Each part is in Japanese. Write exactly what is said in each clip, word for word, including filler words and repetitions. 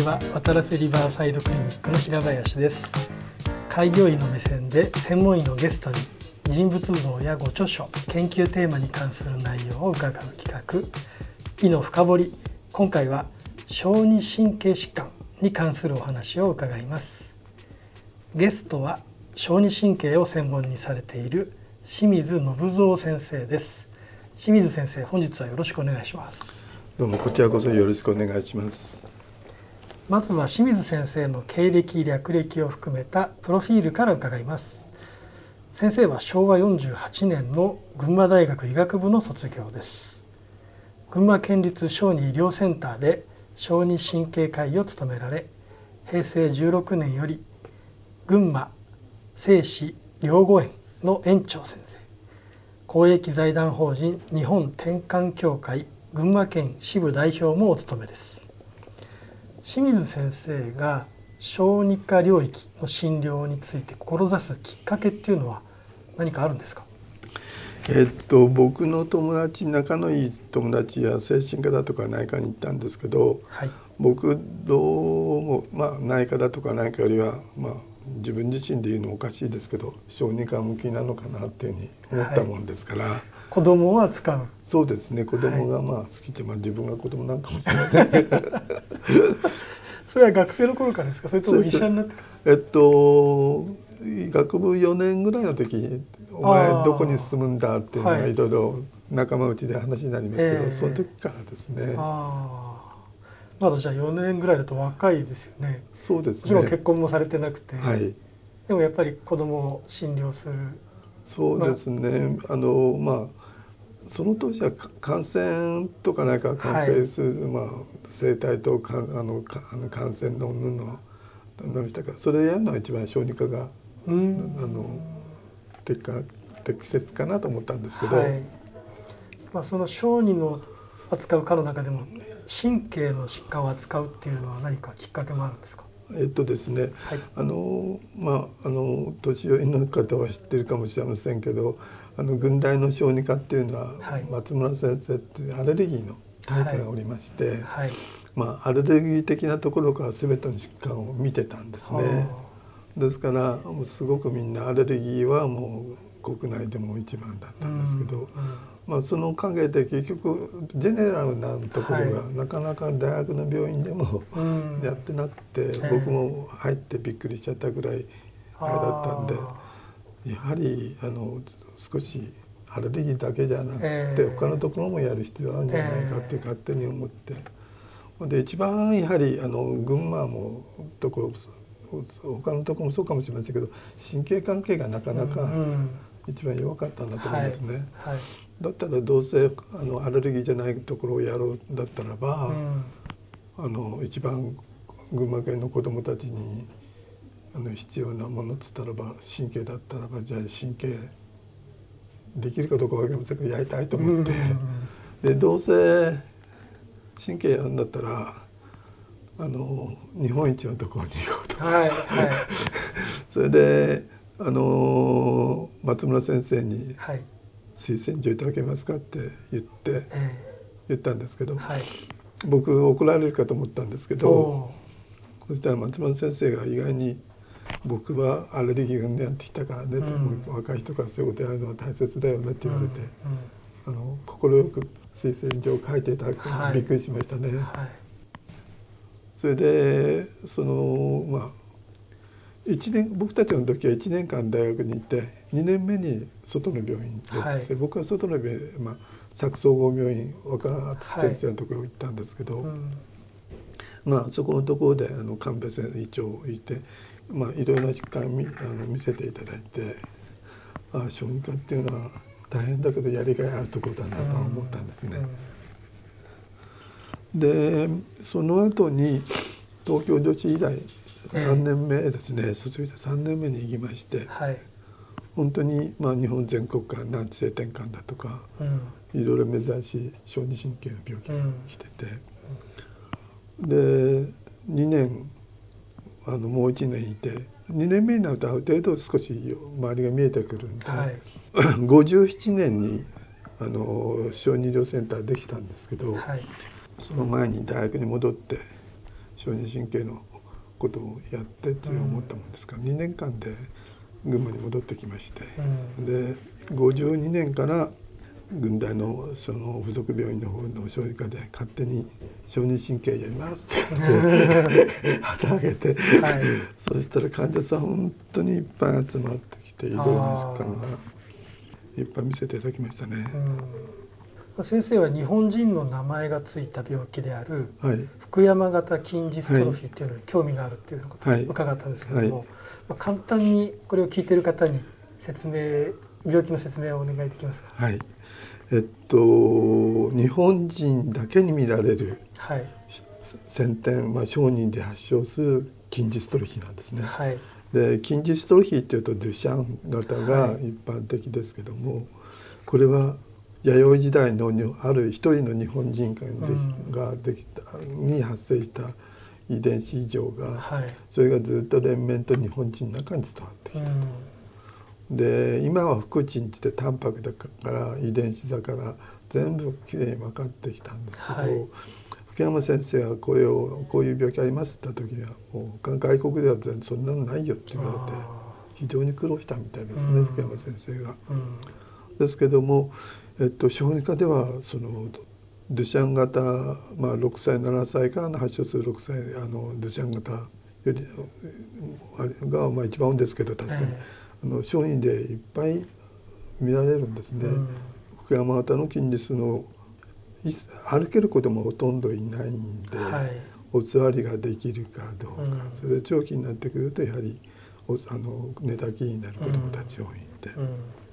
は渡良瀬リバーサイドクリニックの平林です。開業医の目線で専門医のゲストに人物像やご著書、研究テーマに関する内容を伺う企画医の深掘り。今回は小児神経疾患に関するお話を伺います。ゲストは小児神経を専門にされている清水信蔵先生です。清水先生、本日はよろしくお願いします。 どうもこちらこそよろしくお願いします。 まずは清水先生の経歴略歴を含めたプロフィールから伺います。先生はしょうわよんじゅうはちねんの群馬大学医学部の卒業です。群馬県立小児医療センターで小児神経科医を務められ、へいせいじゅうろくねんより群馬精子療護園の園長先生、公益財団法人日本転換協会群馬県支部代表もお務めです。清水先生が小児科領域の診療について志すきっかけっていうのは何かあるんですか？ えっと僕の友達、仲のいい友達や精神科だとか内科に行ったんですけど、 はい、 僕どうも、まあ、内科だとか内科よりは、まあ、自分自身で言うのもおかしいですけど小児科向きなのかなっていうふうに思ったもんですから、はい、 子供は使う。 そうですね、子供がまあ好きで、まあ、自分が子供なんかもしれませんけどそれは学生の頃からですか？それとも医者になってから？ えっと医学部よねんぐらいの時に「お前どこに進むんだ」っていうのがいろいろ仲間内で話になりますけど、えー、その時からですね。 あまだじゃあよねんぐらいだと若いですよね。 そうですね。 もちろん結婚もされてなくて、 はい、 でもやっぱり子供を診療する。 そうですね、まあ、あのまあその当時は感染とかなんか関係する、はい、まあ、生態とかあのかあの感染の云々ののしたから、それやるのが一番小児科があの適適切かなと思ったんですけど、はい、 まあ、その小児の扱う科の中でも神経の疾患を扱うっていうのは何かきっかけもあるんですか？ えっとですね、はい、あのまああの年寄りの方は知ってるかもしれませんけど、あの群大の小児科っていうのは、はい、松村先生っていうアレルギーの内科がおりまして、はいはい、まあ、アレルギー的なところから全ての疾患を見てたんですね。ですからもうすごくみんなアレルギーはもう国内でも一番だったんですけど、うんうん、まあ、そのおかげで結局ジェネラルなところがなかなか大学の病院でも、はい、やってなくて、うん、僕も入ってびっくりしちゃったぐらいあれだったんで、やはりあの少しアレルギーだけじゃなくて、えー、他のところもやる必要あるんじゃないかって勝手に思って、えー、で一番やはりあの群馬もとこ他のところもそうかもしれませんけど神経関係がなかなか一番弱かったんだと思いますね。はいはい、だったらどうせあのアレルギーじゃないところをやろうだったらば、うん、あの一番群馬県の子どもたちにあの必要なものっつったらば神経だったらばじゃあ神経できるかどうかわかりませんけどやりたいと思って、うん、でどうせ神経やるんだったらあの日本一のところに行こうと、はいはい、それであの松村先生に推薦状いただけますかって言って、はい、言ったんですけど、はい、僕怒られるかと思ったんですけど、そしたら松村先生が意外に僕はアレルギーがやってきたからね、うん、若い人からそういうことやるのは大切だよねって言われて、うんうん、あの快く推薦状を書いていただくのにびっくりしましたね。はいはい、それでそのまあいちねん僕たちの時はいちねんかん大学にいてにねんめに外の病院で、はい、で僕は外の病院、まあ、佐久総合病院若槻先生のところに行ったんですけど、はい、うん、まあそこのところであの神戸先生医長いて、まあ、いろいろな疾患を 見, あの見せていただいて、ああ小児科っていうのは大変だけどやりがいあるところだなと思ったんですね。うんうん、でその後に東京女子医大さんねんめですね、えー、卒業してさんねんめに行きまして、はい、本当に、まあ、日本全国から難治性転換だとか、うん、いろいろ珍しい小児神経の病気が来てて、うん、でにねんあのもういちねんいてにねんめになるとある程度少し周りが見えてくるんで、はい、ごじゅうななねんにあの小児医療センターできたんですけど、はい、その前に大学に戻って小児神経のことをやってって思ったもんですから、うん、にねんかんで群馬に戻ってきまして、うん、でごじゅうにねんから群大のその附属病院の方の小児科で勝手に小児神経やりますって言って旗あげて、はい、そしたら患者さん本当にいっぱい集まってきて、いろいろな疾患がいっぱい見せていただきましたね。 うん、先生は日本人の名前がついた病気である、はい、福山型筋ジストロフィーっていうのに興味があるっていうことを伺ったんですけども、はいはい、まあ、簡単にこれを聞いている方に説明病気の説明をお願いできますか。 はい、えっと日本人だけに見られる、はい、先天、まあ、小児で発症する筋ジストロフィーなんですね。はい、で筋ジストロフィーっていうとデュシャン型が一般的ですけども、はい、これは弥生時代のある一人の日本人ができた、うん、に発生した遺伝子異常が、はい、それがずっと連綿と日本人の中に伝わってきたと。うん、で今は福鎮って言ってタンパクだから遺伝子だから全部きれいに分かってきたんですけど、はい、福山先生はこれをこういう病気ありますって言った時にはもう外国では全然そんなのないよって言われて非常に苦労したみたいですね、うん、福山先生が。うん、ですけども、えっと、小児科ではそのドゥシャン型、まあ、ろくさいななさいから発症するろくさいあのドゥシャン型よりが、まあ、一番多いんですけど確かに、えー、あの小児でいっぱい見られるんですね。うん、福山型の筋ジスの歩ける子どもほとんどいないんで、はい、お座りができるかどうか、うん、それで長期になってくるとやはりおあの寝たきりになる子どもたち多いんで、うんうん、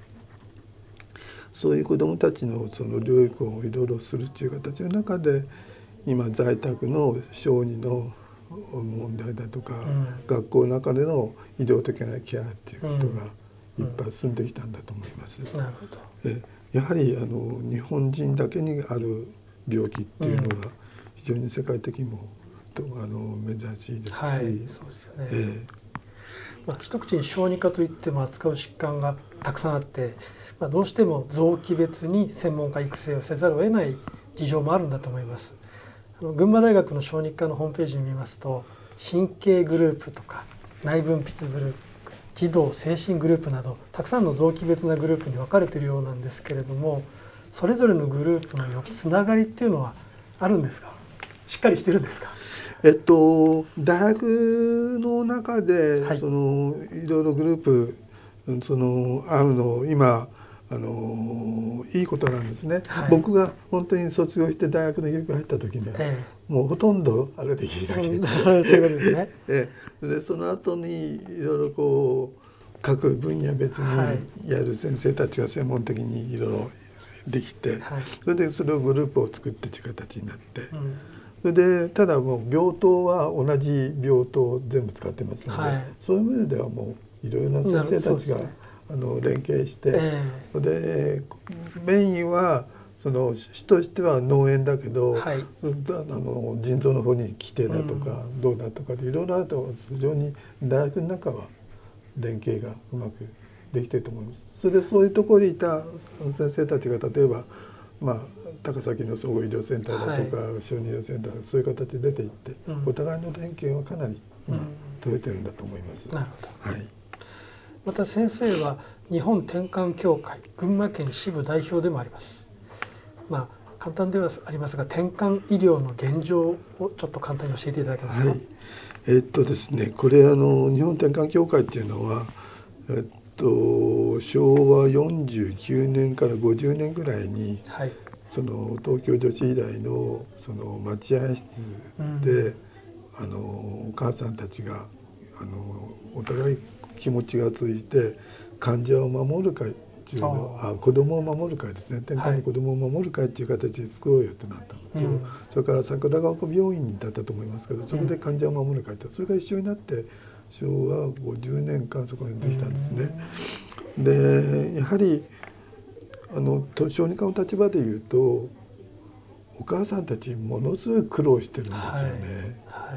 そういう子どもたちのその療育をいろいろするっていう形の中で今在宅の小児の問題だとか、うん、学校の中での医療的なケアっていうことがいっぱい進んできたんだと思います。うんうん、なるほど。えやはりあの日本人だけにある病気っていうのが非常に世界的にもとあの珍しいですし、はい、そうですよね。えーまあ、一口に小児科といっても扱う疾患がたくさんあって、まあ、どうしても臓器別に専門家育成をせざるを得ない事情もあるんだと思います。あの群馬大学の小児科のホームページに見ますと神経グループとか内分泌グループ、児童精神グループなどたくさんの臓器別なグループに分かれているようなんですけれども、それぞれのグループのつながりっていうのはあるんですか？しっかりしてるんですか？ えっと、大学の中で、はい、そのいろいろグループその会うの今あのいいことなんですね。はい、僕が本当に卒業して大学の医学部入った時には、ええ、もうほとんどアレルギーだけ、うん、 そういうことですね。 ええ、でその後にいろいろこう各分野別にやる先生たちが専門的にいろいろできて、はい、それでそれをグループを作ってという形になって、うん、それでただもう病棟は同じ病棟を全部使ってますので、はい、そういう意味ではもういろいろな先生たちが、ね、あの連携して、えー、でメインはその主としては脳炎だけど、はい、あの腎臓の方に来てだとか、うん、どうだとかでいろいろあると非常に大学の中は連携がうまくできていると思います。それでそういうところにいた先生たちが例えば、まあ、高崎の総合医療センターだとか、はい、小児医療センターそういう形で出ていって、うん、お互いの連携はかなり今、うん、取れてるんだと思います。 なるほど。 はい、 また先生は日本転換協会群馬県支部代表でもあります。まあ簡単ではありますが転換医療の現状をちょっと簡単に教えていただけますか？ はい、えー、っとですねこれあの日本転換協会っていうのは、えっと、昭和よんじゅうきゅうねんからごじゅうねんぐらいに、はい、その東京女子医大のその待合室で、うん、あのお母さんたちがあのお互い気持ちがついて患者を守る会っていうのあ子どもを守る会ですね転換の子どもを守る会っていう形で作ろうよってなったのと、はい、それから桜ヶ丘病院だったと思いますけどそこで患者を守る会ってそれが一緒になって昭和ごじゅうねんかんそこにできたんですね。でやはりあの小児科の立場でいうとお母さんたちものすごい苦労してるんですよね。はいはい、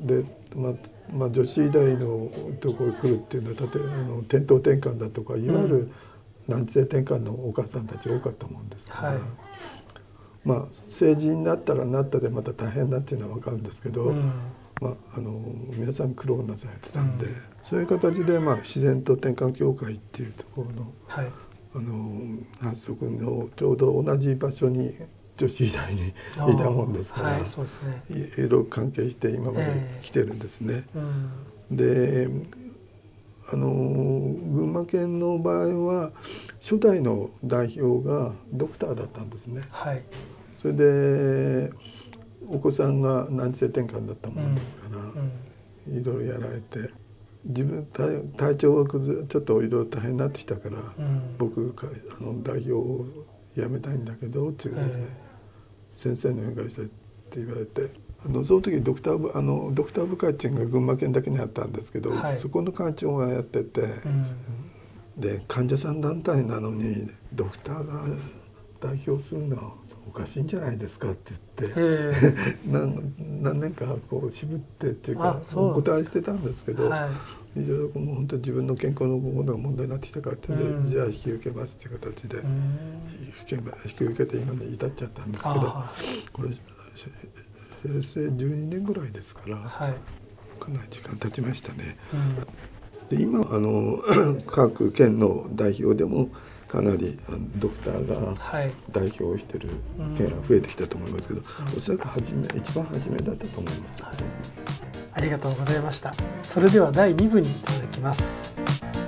で、まあまあ、女子医大のところに来るっていうのは例えばあの転倒転換だとかいわゆる難治性転換のお母さんたち多かったもんですから、はい、 まあ成人になったらなったでまた大変だっていうのは分かるんですけど、うん、まあ、あの皆さん苦労なされてたんで、うん、そういう形で、まあ、自然と転換協会っていうところの、はい、あの発足のちょうど同じ場所に女子医大にいたもんですから、はい、そうですね、いろいろ関係して今まで来てるんですね。えーうん、であの群馬県の場合は初代の代表がドクターだったんですね。はい、それでお子さんが難治性転換だったものですから、うんうん、いろいろやられて自分 体, 体調が崩れちょっといろいろ大変になってきたから、うん、僕あの代表を辞めたいんだけどっていうですね、先生にお願いしたいって言われて。あのその時ドクター部あのドクター部会っていうのが群馬県だけにあったんですけど、はい、そこの会長がやってて、うん、で患者さん団体なのにドクターが代表するのはおかしいんじゃないですかって言って何, 何年かこう渋ってっていうかお断りしてたんですけど、はい、いろいろもう本当に自分の健康のものが問題になってきたからっていうんで、うん、じゃあ引き受けますっていう形で、うん、引き受けて今に至っちゃったんですけど、これ平成じゅうにねんぐらいですから、はい、かなり時間経ちましたね。うん、で今あの各県の代表でもかなりあのドクターが代表をしている県が増えてきたと思いますけど、うん、おそらく初め一番初めだったと思います、はい、 ありがとうございました。それではだいに部に続きます。